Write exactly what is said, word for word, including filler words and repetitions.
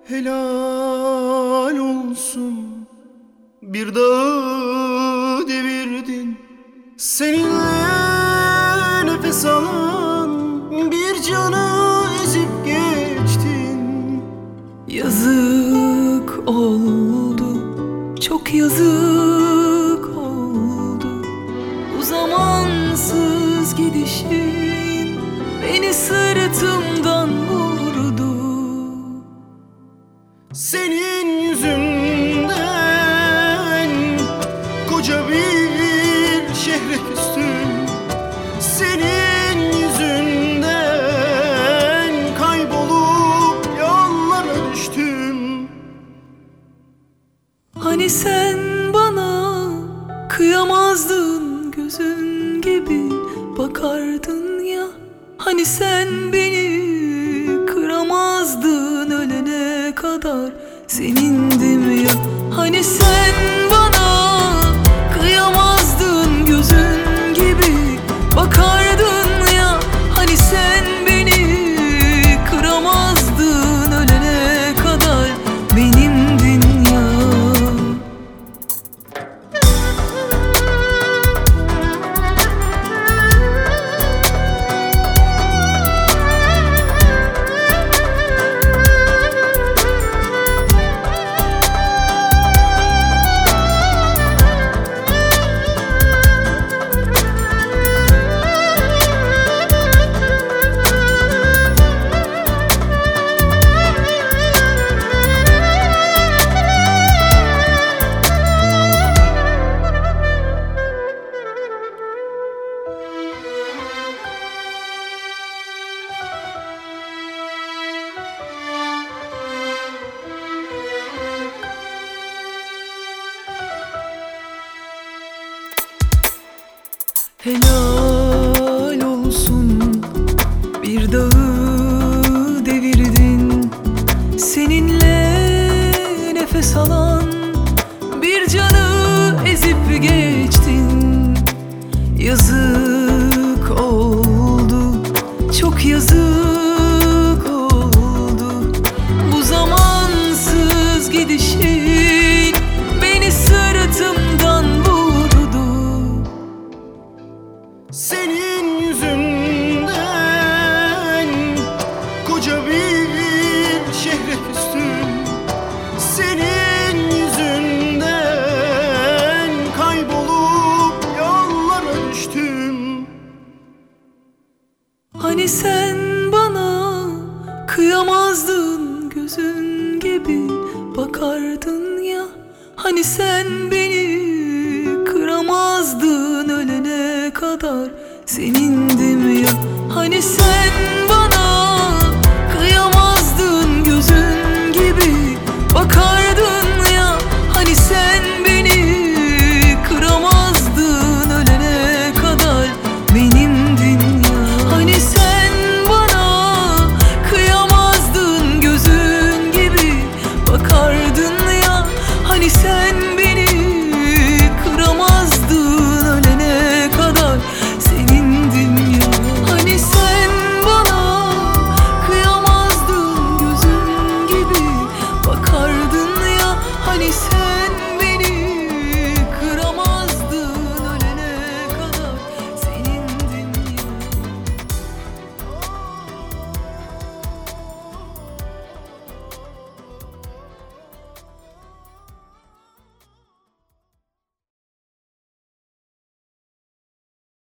Helal olsun, bir dağı devirdin. Seninle nefes alan bir canı ezip geçtin. Yazık oldu, çok yazık oldu. Bu zamansız gidişin beni sırtımdan vurdu. Senin yüzünden koca bir şehre küstüm. Senin yüzünden kaybolup yollara düştüm. Hani sen bana kıyamazdın, gözün gibi bakardın ya. Hani sen beni kıramazdın, ölene kadar senindim ya. Hani sen bana kıyamazdın, gözün gibi bakardın ya. Hani sen beni kıramazdın, ölene kadar benimdin ya. Helal olsun, bir dağı devirdin. Seninle nefes alan bir canı ezip geçtin. Yazık oldu, çok yazık oldu. Bu zamansız gidişin beni sırtımdan vurdu. Senin yüzünden koca bir şehre küstüm. Senin yüzünden kaybolup yollara düştüm. Hani sen bana kıyamazdın, gözün gibi bakardın ya. Hani sen beni kıramazdın, ölene kadar